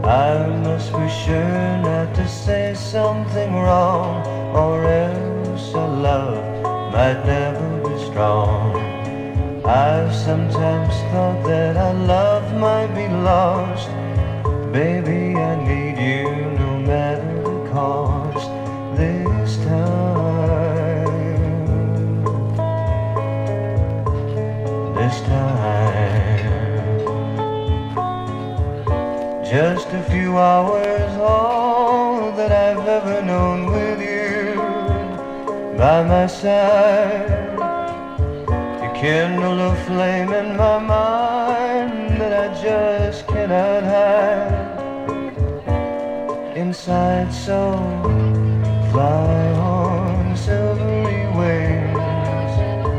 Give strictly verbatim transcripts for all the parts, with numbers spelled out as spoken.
I must be sure not to say something wrong, or else our love might never be strong. I've sometimes thought that our love might be lost. Baby, I need you no matter the cost. This time, this time, just a few hours, all that I've ever known with you by my side. You kindle a flame in my mind that I just cannot hide. Inside, so fly on silvery wings,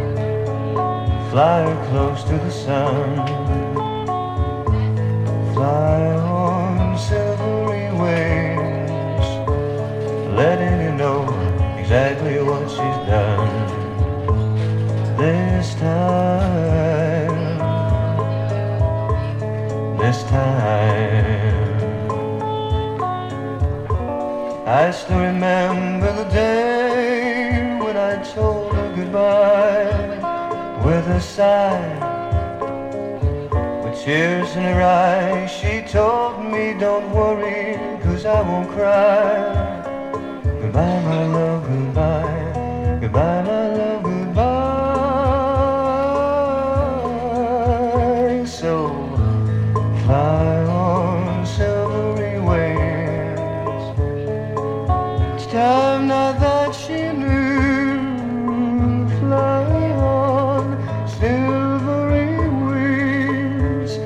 fly close to the sun, fly on silvery wings, letting you know exactly what she's done. This time, this time, I still remember the day when I told her goodbye with a sigh. With tears in her eyes, she told me, don't worry, 'cause I won't cry. Goodbye, my love, goodbye, goodbye, my